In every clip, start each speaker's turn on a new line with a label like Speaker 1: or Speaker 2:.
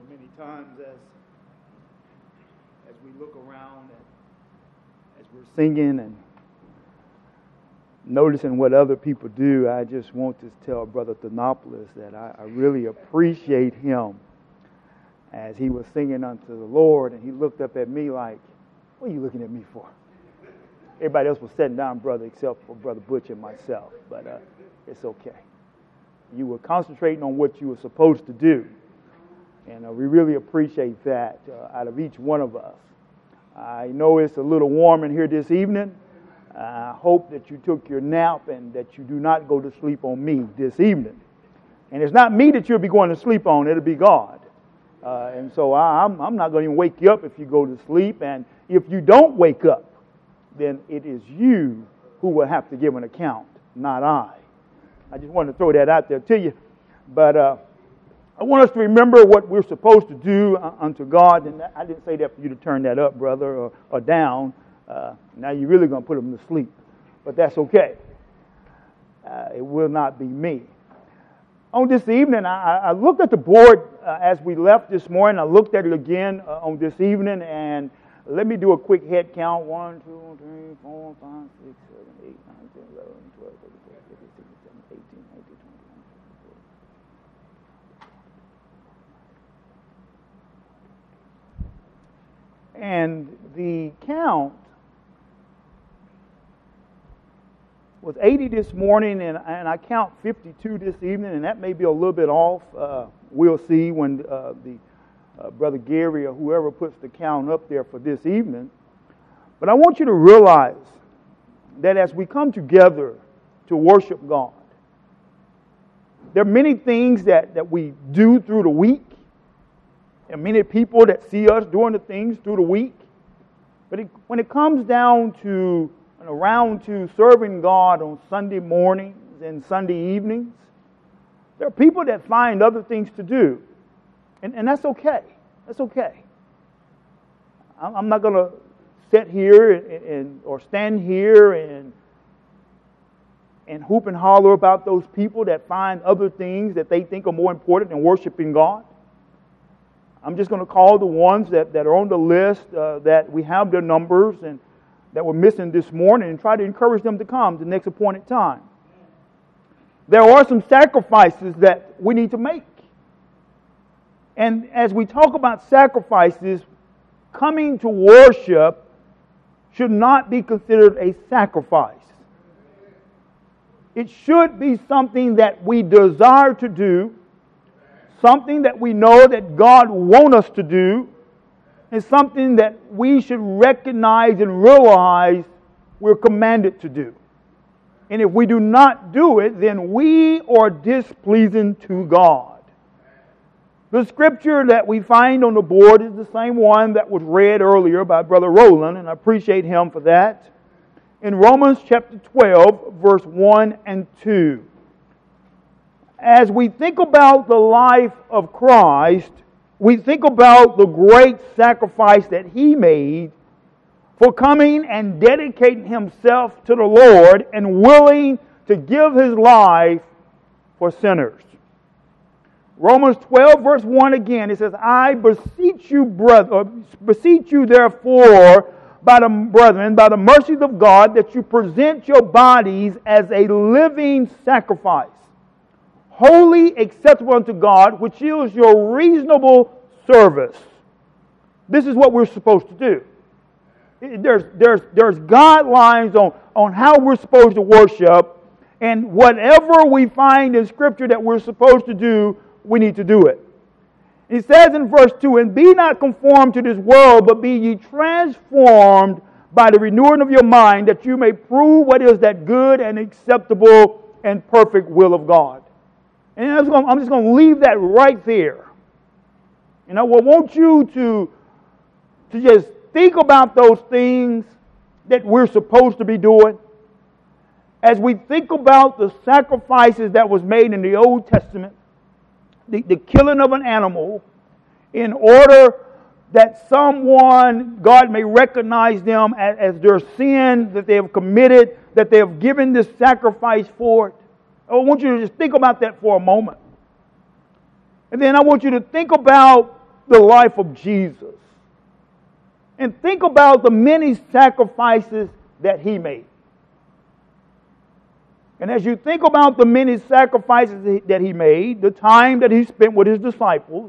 Speaker 1: Many times as we look around and as we're singing and noticing what other people do, I just want to tell Brother Thanopoulos that I really appreciate him as he was singing unto the Lord, and he looked up at me like, what are you looking at me for? Everybody else was sitting down, brother, except for Brother Butch and myself, but it's okay. You were concentrating on what you were supposed to do, and we really appreciate that out of each one of us. I know it's a little warm in here this evening. I hope that you took your nap and that you do not go to sleep on me this evening. And it's not me that you'll be going to sleep on, it'll be God. And so I'm not going to even wake you up if you go to sleep. And if you don't wake up, then it is you who will have to give an account, not I. I just wanted to throw that out there to you. But I want us to remember what we're supposed to do unto God. And I didn't say that for you to turn that up, brother, or down. Now you're really going to put them to sleep. But that's okay. It will not be me. On this evening, I looked at the board as we left this morning. I looked at it again on this evening, and let me do a quick head count. 1, 2, 3, 4, 5, 6, 7, 8, 9, 10, 11, 12, 13, 14, 15, 16, 17, 18, 19, 20, 21, 22. And the count was 80 this morning, and I count 52 this evening, and that may be a little bit off. We'll see when the Brother Gary or whoever puts the count up there for this evening. But I want you to realize that as we come together to worship God, there are many things that we do through the week. There are many people that see us doing the things through the week. But when it comes down to around to serving God on Sunday mornings and Sunday evenings, there are people that find other things to do. And that's okay. That's okay. I'm not going to sit here or stand here and hoop and holler about those people that find other things that they think are more important than worshiping God. I'm just going to call the ones that are on the list that we have their numbers and that were missing this morning and try to encourage them to come the next appointed time. There are some sacrifices that we need to make. And as we talk about sacrifices, coming to worship should not be considered a sacrifice. It should be something that we desire to do, something that we know that God wants us to do, and something that we should recognize and realize we're commanded to do. And if we do not do it, then we are displeasing to God. The scripture that we find on the board is the same one that was read earlier by Brother Roland, and I appreciate him for that. In Romans chapter 12, verse 1 and 2. As we think about the life of Christ, we think about the great sacrifice that He made for coming and dedicating Himself to the Lord and willing to give His life for sinners. Romans 12, verse 1 again, it says, I beseech you, therefore, by the mercies of God, that you present your bodies as a living sacrifice, holy, acceptable unto God, which is your reasonable service. This is what we're supposed to do. There's guidelines on how we're supposed to worship, and whatever we find in Scripture that we're supposed to do, we need to do it. He says in verse 2, and be not conformed to this world, but be ye transformed by the renewing of your mind, that you may prove what is that good and acceptable and perfect will of God. And I'm just going to leave that right there. I want you to just think about those things that we're supposed to be doing. As we think about the sacrifices that was made in the Old Testament, the killing of an animal, in order that someone, God may recognize them as their sin that they have committed, that they have given this sacrifice for it. I want you to just think about that for a moment. And then I want you to think about the life of Jesus and think about the many sacrifices that He made. And as you think about the many sacrifices that He made, the time that He spent with His disciples,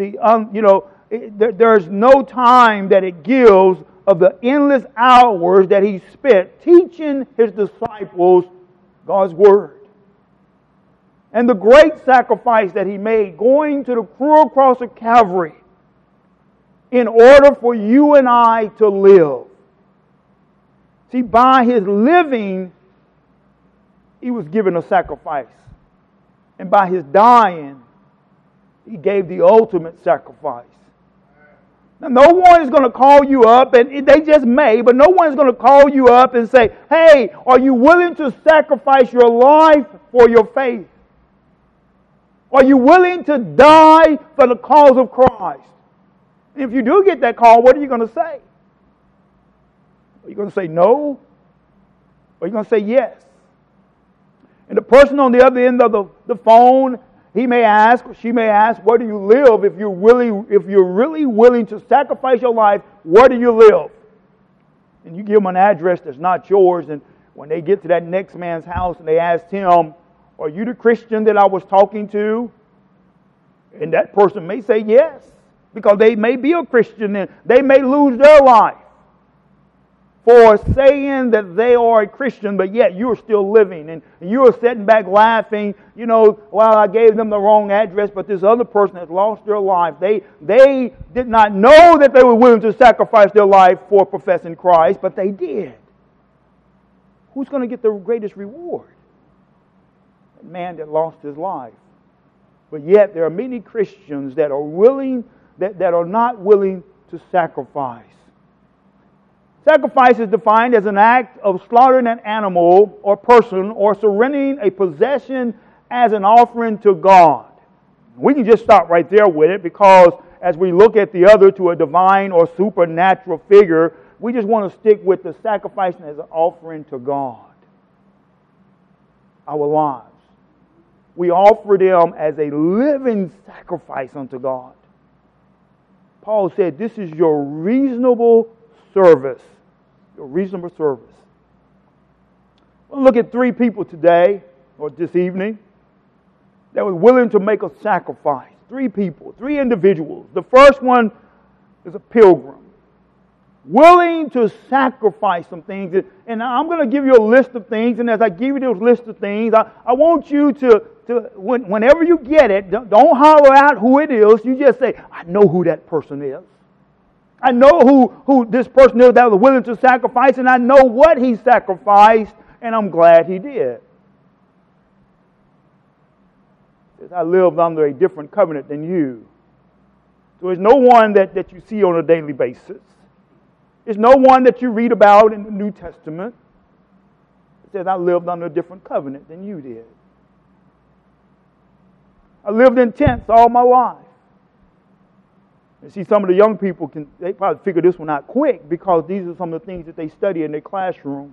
Speaker 1: there's no time that it gives of the endless hours that He spent teaching His disciples God's Word. And the great sacrifice that He made, going to the cruel cross of Calvary in order for you and I to live. See, by His living, He was given a sacrifice. And by His dying, He gave the ultimate sacrifice. Now, no one is going to call you up, and they just may, but no one is going to call you up and say, hey, are you willing to sacrifice your life for your faith? Are you willing to die for the cause of Christ? And if you do get that call, what are you going to say? Are you going to say no? Or are you going to say yes? And the person on the other end of the phone, he may ask, or she may ask, where do you live? If you're really willing to sacrifice your life, where do you live? And you give them an address that's not yours, and when they get to that next man's house and they ask him, are you the Christian that I was talking to? And that person may say yes, because they may be a Christian and they may lose their life for saying that they are a Christian, but yet you're still living. And you're sitting back laughing, well, I gave them the wrong address, but this other person has lost their life. They did not know that they were willing to sacrifice their life for professing Christ, but they did. Who's going to get the greatest reward? The man that lost his life. But yet there are many Christians that are willing, that are not willing to sacrifice. Sacrifice is defined as an act of slaughtering an animal or person or surrendering a possession as an offering to God. We can just stop right there with it, because as we look at the other, to a divine or supernatural figure, we just want to stick with the sacrificing as an offering to God. Our lives. We offer them as a living sacrifice unto God. Paul said, this is your reasonable service. Your reasonable service. We'll look at 3 people today, or this evening, that were willing to make a sacrifice. 3 people, 3 individuals. The first one is a pilgrim. Willing to sacrifice some things. And I'm going to give you a list of things, and as I give you those list of things, I want you to whenever you get it, don't holler out who it is. You just say, I know who that person is. I know who this person is that was willing to sacrifice, and I know what he sacrificed, and I'm glad he did. I lived under a different covenant than you. So there's no one that you see on a daily basis. There's no one that you read about in the New Testament. It says, I lived under a different covenant than you did. I lived in tents all my life. You see, some of the young people, they probably figure this one out quick, because these are some of the things that they study in their classroom.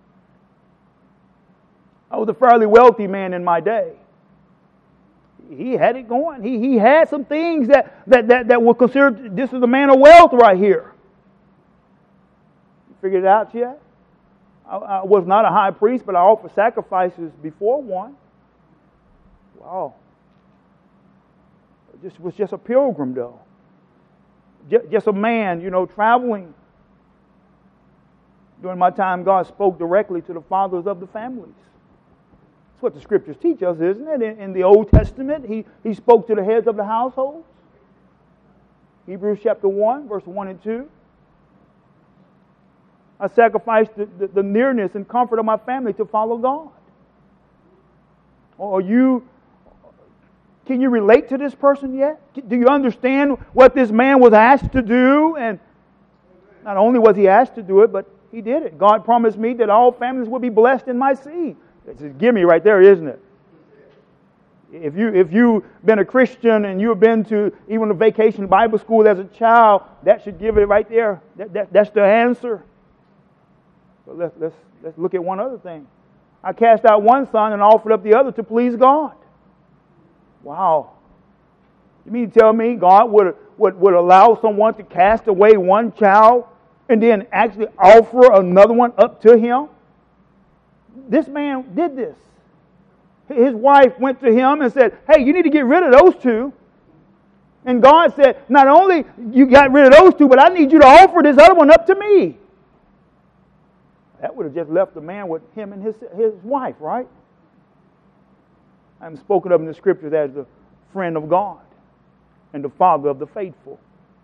Speaker 1: I was a fairly wealthy man in my day. He had it going. He had some things that were considered, this is a man of wealth right here. You figured it out yet? I was not a high priest, but I offered sacrifices before one. Wow. This was just a pilgrim, though. Just a man, traveling. During my time, God spoke directly to the fathers of the families. That's what the Scriptures teach us, isn't it? In the Old Testament, He spoke to the heads of the households. Hebrews chapter 1, verse 1 and 2. I sacrificed the nearness and comfort of my family to follow God. Or can you relate to this person yet? Do you understand what this man was asked to do? And not only was he asked to do it, but he did it. God promised me that all families would be blessed in my seed. It's a gimme right there, isn't it? If you've been a Christian and you've been to even a vacation Bible school as a child, that should give it right there. That's the answer. But let's look at one other thing. I cast out one son and offered up the other to please God. Wow. You mean to tell me God would would allow someone to cast away one child and then actually offer another one up to him? This man did this. His wife went to him and said, hey, you need to get rid of those two. And God said, not only you got rid of those two, but I need you to offer this other one up to me. That would have just left the man with him and his wife, right? I'm spoken of in the Scriptures as the friend of God and the father of the faithful.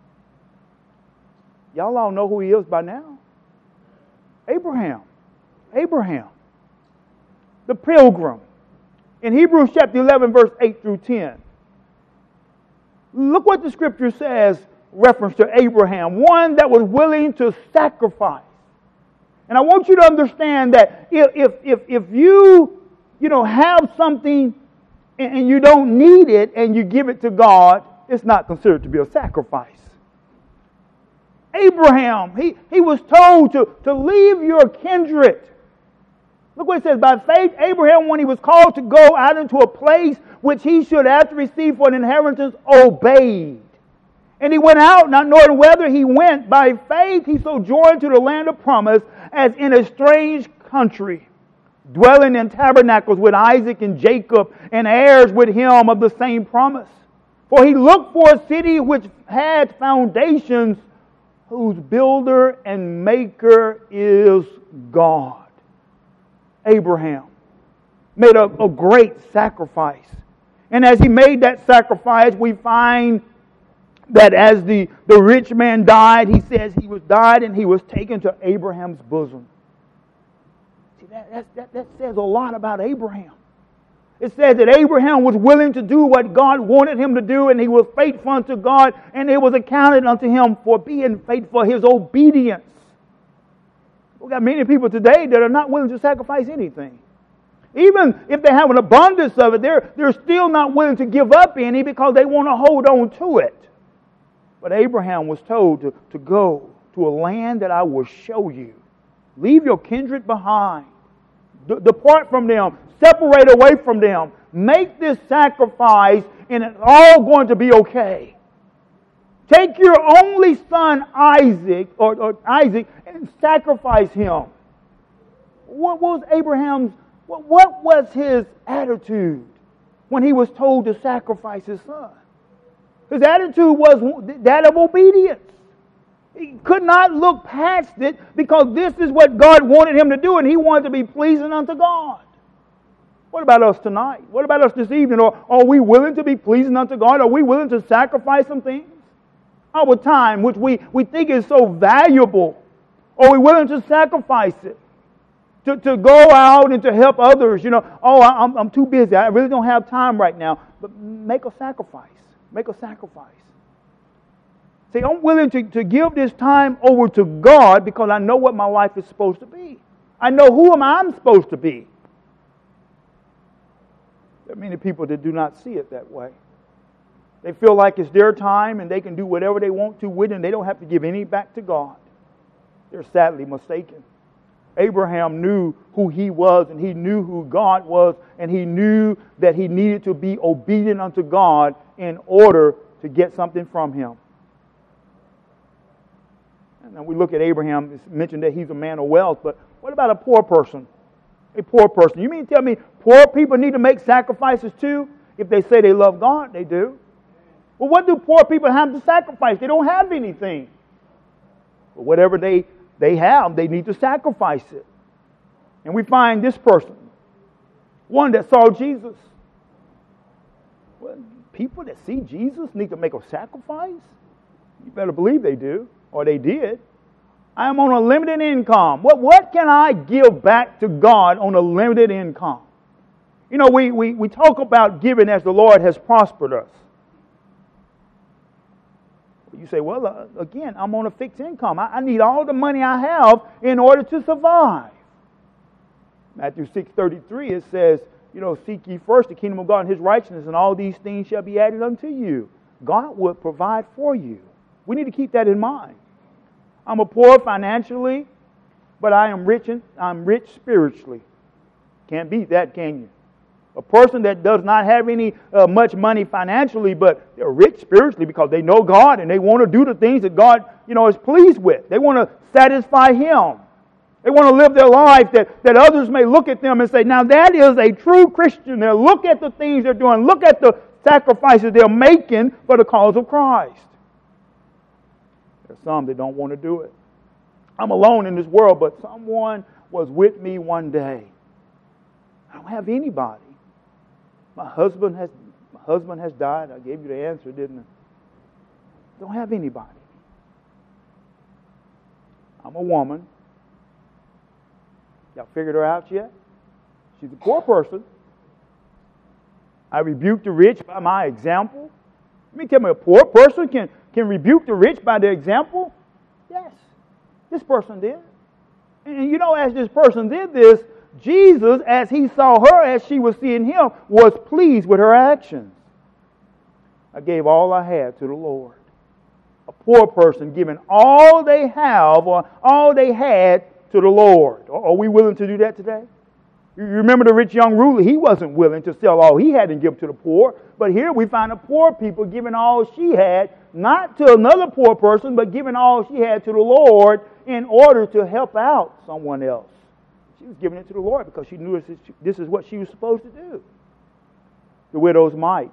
Speaker 1: Y'all all know who he is by now. Abraham. Abraham. The pilgrim. In Hebrews chapter 11, verse 8 through 10. Look what the Scripture says, reference to Abraham. One that was willing to sacrifice. And I want you to understand that if you have something and you don't need it and you give it to God, it's not considered to be a sacrifice. Abraham, he was told to leave your kindred. Look what it says. By faith, Abraham, when he was called to go out into a place which he should have to receive for an inheritance, obeyed. And he went out, not knowing whether he went. By faith, he sojourned to the land of promise, as in a strange country, dwelling in tabernacles with Isaac and Jacob, and heirs with him of the same promise. For he looked for a city which had foundations, whose builder and maker is God. Abraham made a great sacrifice. And as he made that sacrifice, we find that as the rich man died, he says he was died and he was taken to Abraham's bosom. See, that says a lot about Abraham. It says that Abraham was willing to do what God wanted him to do, and he was faithful unto God, and it was accounted unto him for being faithful, his obedience. We've got many people today that are not willing to sacrifice anything. Even if they have an abundance of it, they're still not willing to give up any because they want to hold on to it. But Abraham was told to go to a land that I will show you. Leave your kindred behind. Depart from them. Separate away from them. Make this sacrifice and it's all going to be okay. Take your only son Isaac and sacrifice him. What was Abraham's, what was his attitude when he was told to sacrifice his son? His attitude was that of obedience. He could not look past it because this is what God wanted him to do, and he wanted to be pleasing unto God. What about us tonight? What about us this evening? Are we willing to be pleasing unto God? Are we willing to sacrifice some things? Our time, which we think is so valuable, are we willing to sacrifice it? To go out and to help others, I'm too busy. I really don't have time right now. But make a sacrifice. Make a sacrifice. See, I'm willing to give this time over to God because I know what my life is supposed to be. I know who I'm supposed to be. There are many people that do not see it that way. They feel like it's their time and they can do whatever they want to with it and they don't have to give any back to God. They're sadly mistaken. Abraham knew who he was and he knew who God was, and he knew that he needed to be obedient unto God in order to get something from him. And we look at Abraham, it's mentioned that he's a man of wealth, but what about a poor person? A poor person. You mean to tell me poor people need to make sacrifices too? If they say they love God, they do. Well, what do poor people have to sacrifice? They don't have anything. But whatever they have, they need to sacrifice it. And we find this person, one that saw Jesus. Well, people that see Jesus need to make a sacrifice? You better believe they do, or they did. I am on a limited income. What can I give back to God on a limited income? You know, we talk about giving as the Lord has prospered us. You say, well, again, I'm on a fixed income. I need all the money I have in order to survive. Matthew 6:33, it says, seek ye first the kingdom of God and His righteousness, and all these things shall be added unto you. God will provide for you. We need to keep that in mind. I'm a poor financially, but I'm rich spiritually. Can't beat that, can you? A person that does not have any much money financially, but they're rich spiritually because they know God and they want to do the things that God, is pleased with. They want to satisfy Him. They want to live their life that others may look at them and say, now that is a true Christian. They'll look at the things they're doing. Look at the sacrifices they're making for the cause of Christ. There's some that don't want to do it. I'm alone in this world, but someone was with me one day. I don't have anybody. My husband has died. I gave you the answer, didn't I? Don't have anybody. I'm a woman. Y'all figured her out yet? She's a poor person. I rebuke the rich by my example. Let me tell you, a poor person can rebuke the rich by their example. Yes, this person did. And as this person did this, Jesus, as He saw her, as she was seeing Him, was pleased with her actions. I gave all I had to the Lord. A poor person giving all they have or all they had to the Lord. Are we willing to do that today? You remember the rich young ruler? He wasn't willing to sell all he had and give to the poor. But here we find a poor people giving all she had, not to another poor person, but giving all she had to the Lord in order to help out someone else. She was giving it to the Lord because she knew this is what she was supposed to do. The widow's mite.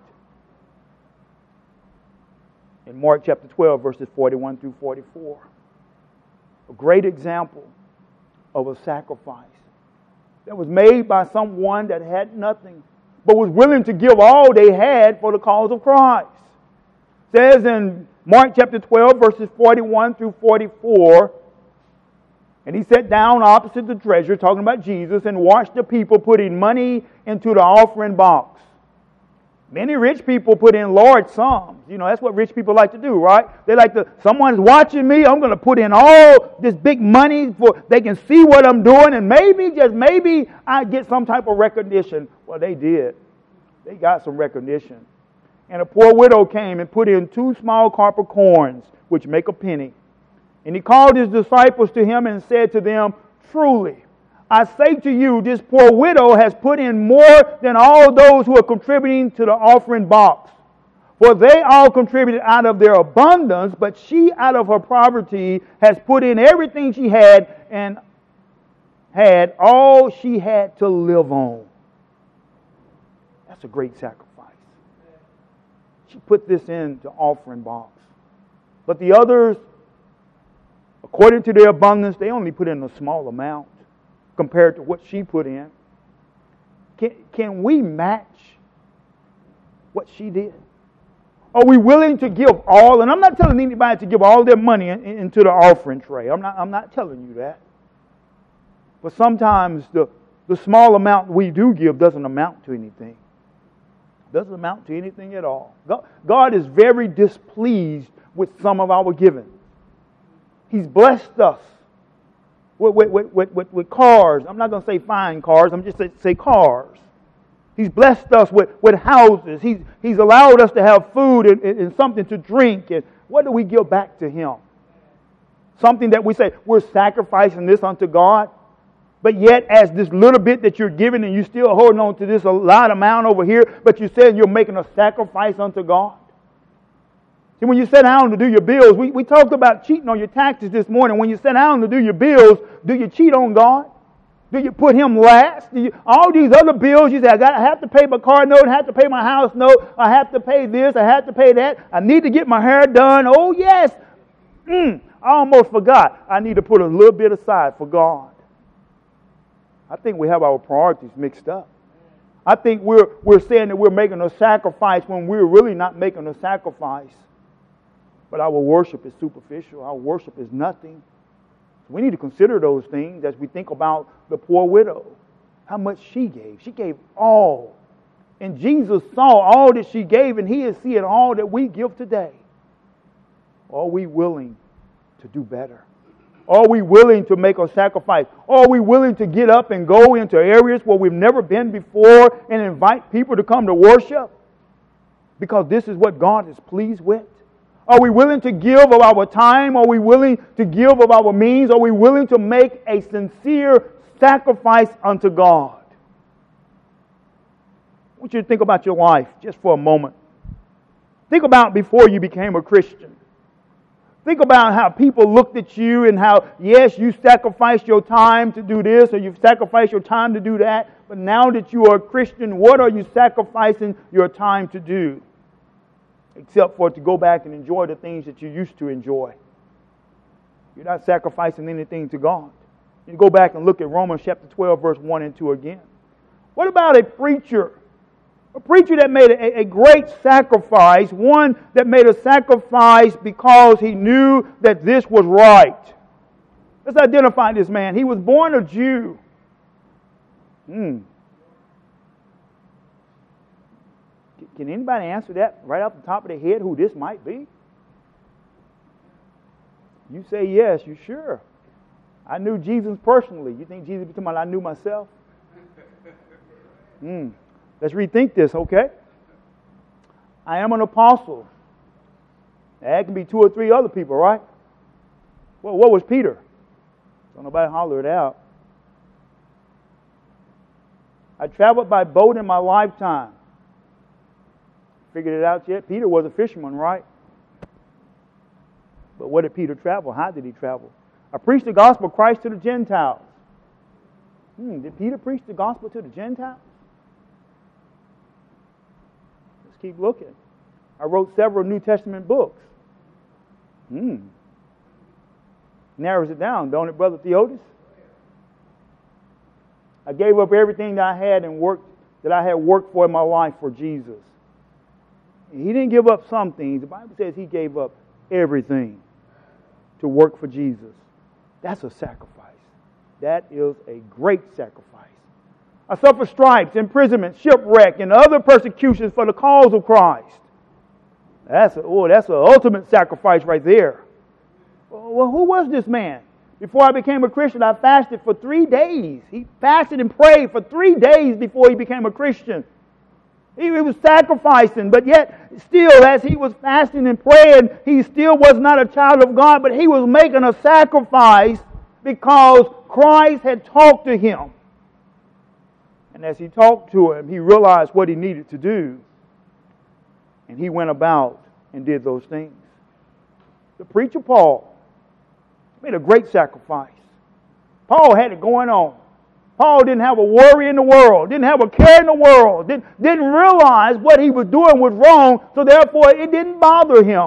Speaker 1: In Mark chapter 12, verses 41 through 44. A great example of a sacrifice that was made by someone that had nothing, but was willing to give all they had for the cause of Christ. It says in Mark chapter 12, verses 41 through 44, and he sat down opposite the treasure, talking about Jesus, and watched the people putting money into the offering box. Many rich people put in large sums. That's what rich people like to do, right? They like to, someone's watching me, I'm going to put in all this big money for they can see what I'm doing, and maybe, just maybe, I get some type of recognition. Well, they did. They got some recognition. And a poor widow came and put in 2 small copper coins, which make a penny. And He called His disciples to Him and said to them, truly, I say to you, this poor widow has put in more than all those who are contributing to the offering box. For they all contributed out of their abundance, but she out of her poverty has put in everything she had and had all she had to live on. That's a great sacrifice. She put this in the offering box. But the others, according to their abundance, they only put in a small amount compared to what she put in. Can we match what she did? Are we willing to give all? And I'm not telling anybody to give all their money into the offering tray. I'm not telling you that. But sometimes the small amount we do give doesn't amount to anything. Doesn't amount to anything at all. God is very displeased with some of our giving. He's blessed us with cars. I'm not going to say fine cars. I'm just say cars. He's blessed us with houses. He's allowed us to have food and something to drink. And what do we give back to Him? Something that we say, we're sacrificing this unto God. But yet, as this little bit that you're giving and you're still holding on to this a lot amount over here, but you said you're making a sacrifice unto God. See, when you sit down to do your bills, we talked about cheating on your taxes this morning. When you sit down to do your bills, do you cheat on God? Do you put Him last? All these other bills, you say, I have to pay my car note, I have to pay my house note, I have to pay this, I have to pay that, I need to get my hair done. Oh yes, I almost forgot. I need to put a little bit aside for God. I think we have our priorities mixed up. I think we're saying that we're making a sacrifice when we're really not making a sacrifice. But our worship is superficial. Our worship is nothing. So we need to consider those things as we think about the poor widow. How much she gave. She gave all. And Jesus saw all that she gave, and He is seeing all that we give today. Are we willing to do better? Are we willing to make a sacrifice? Are we willing to get up and go into areas where we've never been before and invite people to come to worship? Because this is what God is pleased with. Are we willing to give of our time? Are we willing to give of our means? Are we willing to make a sincere sacrifice unto God? want you to think about your life just for a moment. Think about before you became a Christian. Think about how people looked at you and how, yes, you sacrificed your time to do this or you've sacrificed your time to do that. But now that you are a Christian, what are you sacrificing your time to do? Except for to go back and enjoy the things that you used to enjoy. You're not sacrificing anything to God. You go back and look at Romans chapter 12, verse 1 and 2 again. What about a preacher? A preacher that made a great sacrifice, one that made a sacrifice because he knew that this was right. Let's identify this man. He was born a Jew. Can anybody answer that right off the top of their head who this might be? You say yes, you sure? I knew Jesus personally. You think Jesus was talking about I knew myself? Let's rethink this, okay? I am an apostle. That can be 2 or 3 other people, right? Well, what was Peter? Don't nobody holler it out. I traveled by boat in my lifetime. Figured it out yet? Peter was a fisherman, right? But what did Peter travel? How did he travel? I preached the gospel of Christ to the Gentiles. Did Peter preach the gospel to the Gentiles? Let's keep looking. I wrote several New Testament books. Narrows it down, don't it, Brother Theotis? I gave up everything that I had and worked for in my life for Jesus. And he didn't give up some things. The Bible says he gave up everything to work for Jesus. That's a sacrifice. That is a great sacrifice. I suffered stripes, imprisonment, shipwreck, and other persecutions for the cause of Christ. That's an ultimate sacrifice right there. Well, who was this man? Before I became a Christian, I fasted for 3 days. He fasted and prayed for 3 days before he became a Christian. He was sacrificing, but yet still as he was fasting and praying, he still was not a child of God, but he was making a sacrifice because Christ had talked to him. And as he talked to him, he realized what he needed to do. And he went about and did those things. The preacher Paul made a great sacrifice. Paul had it going on. Paul didn't have a worry in the world, didn't have a care in the world, didn't realize what he was doing was wrong, so therefore it didn't bother him.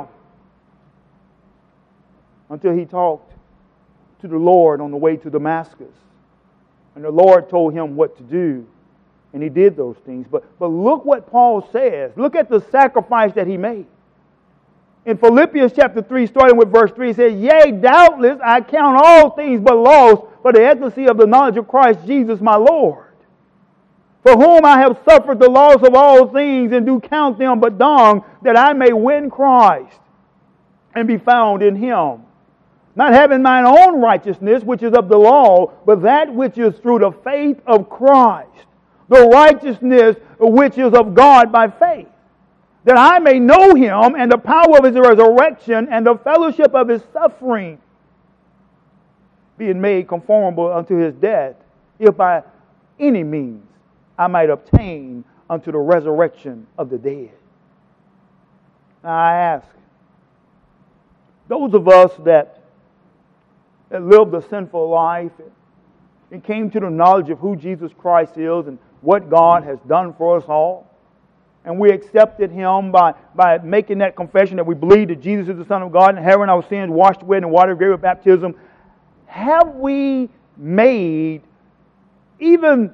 Speaker 1: Until he talked to the Lord on the way to Damascus. And the Lord told him what to do. And he did those things. But look what Paul says. Look at the sacrifice that he made. In Philippians chapter 3, starting with verse 3, it says, "Yea, doubtless I count all things but loss for the excellency of the knowledge of Christ Jesus my Lord, for whom I have suffered the loss of all things, and do count them but dung, that I may win Christ, and be found in Him, not having mine own righteousness, which is of the law, but that which is through the faith of Christ, the righteousness which is of God by faith, that I may know Him and the power of His resurrection and the fellowship of His suffering, being made conformable unto His death, if by any means I might obtain unto the resurrection of the dead." Now I ask, those of us that lived a sinful life and came to the knowledge of who Jesus Christ is and what God has done for us all, and we accepted Him by making that confession that we believe that Jesus is the Son of God and having our sins washed away in the water of grace of baptism, have we made even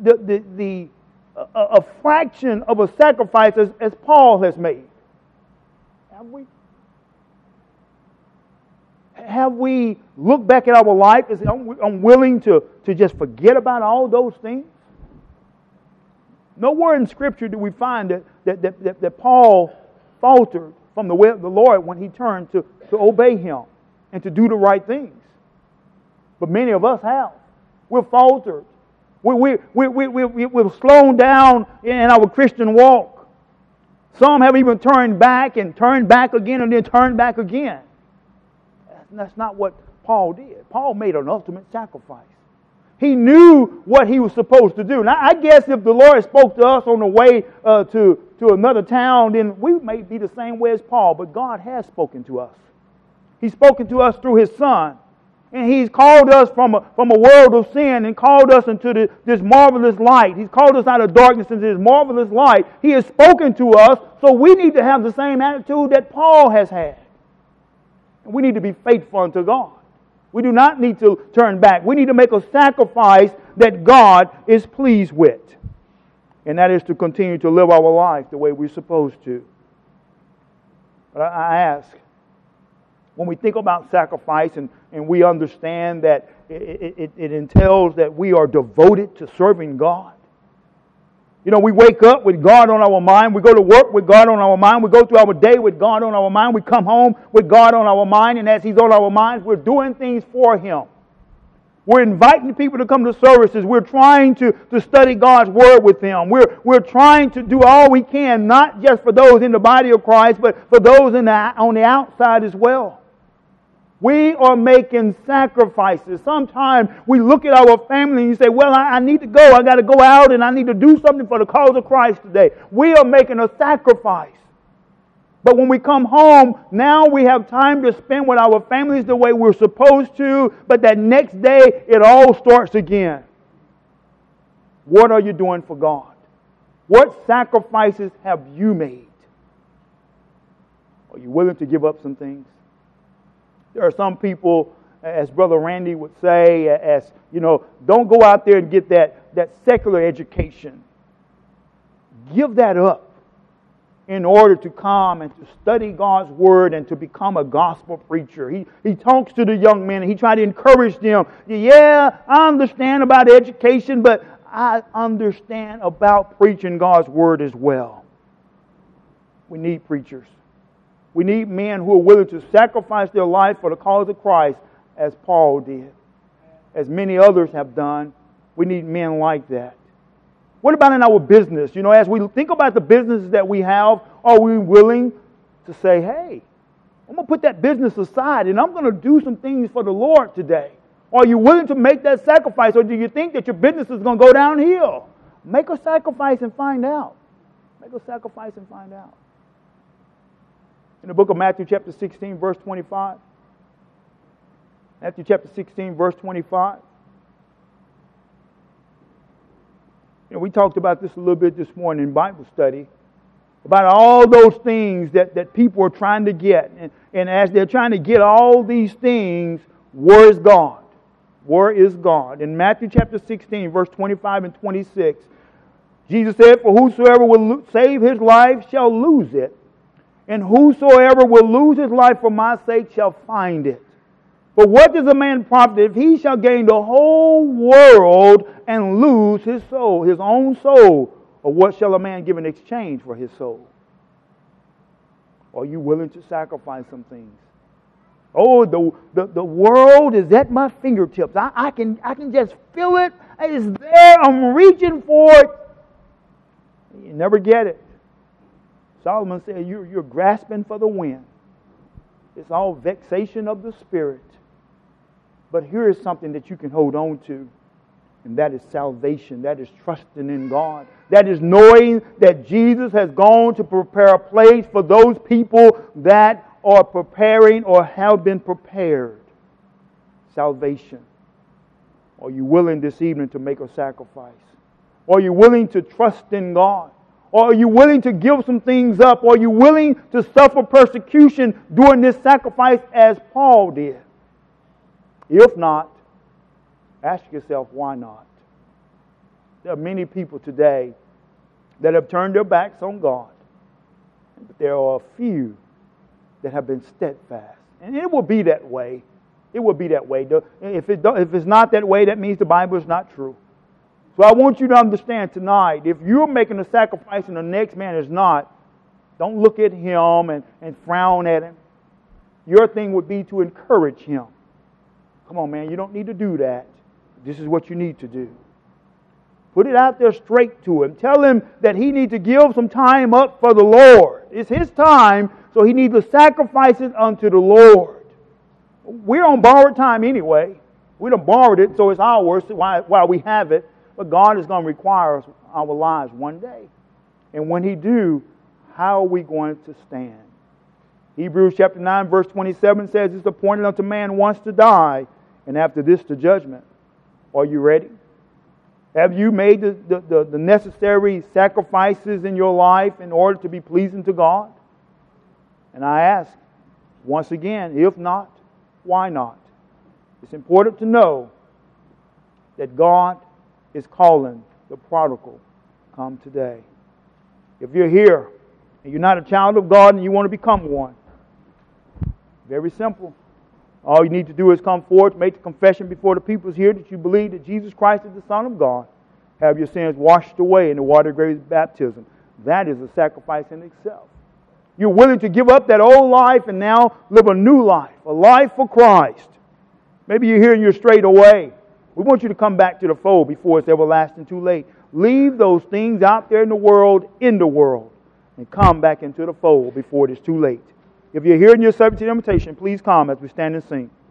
Speaker 1: a fraction of a sacrifice as Paul has made? Have we? Have we looked back at our life and said, I'm willing to just forget about all those things? Nowhere in Scripture do we find that Paul faltered from the way of the Lord when he turned to obey Him and to do the right things. But many of us have. We've faltered. We've slowed down in our Christian walk. Some have even turned back and turned back again and then turned back again. That's not what Paul did. Paul made an ultimate sacrifice. He knew what he was supposed to do. Now, I guess if the Lord spoke to us on the way to another town, then we may be the same way as Paul. But God has spoken to us. He's spoken to us through His Son. And He's called us from a world of sin and called us into this marvelous light. He's called us out of darkness into this marvelous light. He has spoken to us, so we need to have the same attitude that Paul has had. And we need to be faithful unto God. We do not need to turn back. We need to make a sacrifice that God is pleased with. And that is to continue to live our life the way we're supposed to. But I ask, when we think about sacrifice and we understand that it entails that we are devoted to serving God. You know, we wake up with God on our mind. We go to work with God on our mind. We go through our day with God on our mind. We come home with God on our mind. And as He's on our minds, we're doing things for Him. We're inviting people to come to services. We're trying to study God's Word with them. We're trying to do all we can, not just for those in the body of Christ, but for those on the outside as well. We are making sacrifices. Sometimes we look at our family and you say, well, I need to go. I got to go out and I need to do something for the cause of Christ today. We are making a sacrifice. But when we come home, now we have time to spend with our families the way we're supposed to. But that next day, it all starts again. What are you doing for God? What sacrifices have you made? Are you willing to give up some things? There are some people, as Brother Randy would say, don't go out there and get that secular education. Give that up in order to come and to study God's Word and to become a gospel preacher. He talks to the young men and he tries to encourage them. Yeah, I understand about education, but I understand about preaching God's Word as well. We need preachers. We need men who are willing to sacrifice their life for the cause of Christ, as Paul did, as many others have done. We need men like that. What about in our business? You know, as we think about the businesses that we have, are we willing to say, hey, I'm going to put that business aside and I'm going to do some things for the Lord today? Are you willing to make that sacrifice, or do you think that your business is going to go downhill? Make a sacrifice and find out. Make a sacrifice and find out. In the book of Matthew chapter 16, verse 25. Matthew chapter 16, verse 25. You know, we talked about this a little bit this morning in Bible study, about all those things that people are trying to get. And as they're trying to get all these things, where is God? Where is God? In Matthew chapter 16, verse 25 and 26, Jesus said, for whosoever will save his life shall lose it. And whosoever will lose his life for my sake shall find it. But what does a man profit if he shall gain the whole world and lose his soul, his own soul? Or what shall a man give in exchange for his soul? Are you willing to sacrifice some things? Oh, the world is at my fingertips. I can just feel it. It's there. I'm reaching for it. You never get it. Solomon said, you're grasping for the wind. It's all vexation of the spirit. But here is something that you can hold on to. And that is salvation. That is trusting in God. That is knowing that Jesus has gone to prepare a place for those people that are preparing or have been prepared. Salvation. Are you willing this evening to make a sacrifice? Are you willing to trust in God? Or are you willing to give some things up? Or are you willing to suffer persecution during this sacrifice as Paul did? If not, ask yourself, why not? There are many people today that have turned their backs on God. But there are a few that have been steadfast. And it will be that way. It will be that way. If it's not that way, that means the Bible is not true. So I want you to understand tonight, if you're making a sacrifice and the next man is not, don't look at him and frown at him. Your thing would be to encourage him. Come on, man, you don't need to do that. This is what you need to do. Put it out there straight to him. Tell him that he needs to give some time up for the Lord. It's his time, so he needs to sacrifice it unto the Lord. We're on borrowed time anyway. We done borrowed it, so it's ours while we have it. But God is going to require us our lives one day. And when He do, how are we going to stand? Hebrews chapter 9, verse 27 says, it's appointed unto man once to die, and after this the judgment. Are you ready? Have you made the necessary sacrifices in your life in order to be pleasing to God? And I ask, once again, if not, why not? It's important to know that God is calling the prodigal, come today. If you're here and you're not a child of God and you want to become one, very simple. All you need to do is come forward, make the confession before the people here that you believe that Jesus Christ is the Son of God. Have your sins washed away in the water of grace baptism. That is a sacrifice in itself. You're willing to give up that old life and now live a new life, a life for Christ. Maybe you're here and you're strayed away. We want you to come back to the fold before it's everlasting too late. Leave those things out there in the world, and come back into the fold before it is too late. If you're here and you're subject to the invitation, please come as we stand and sing.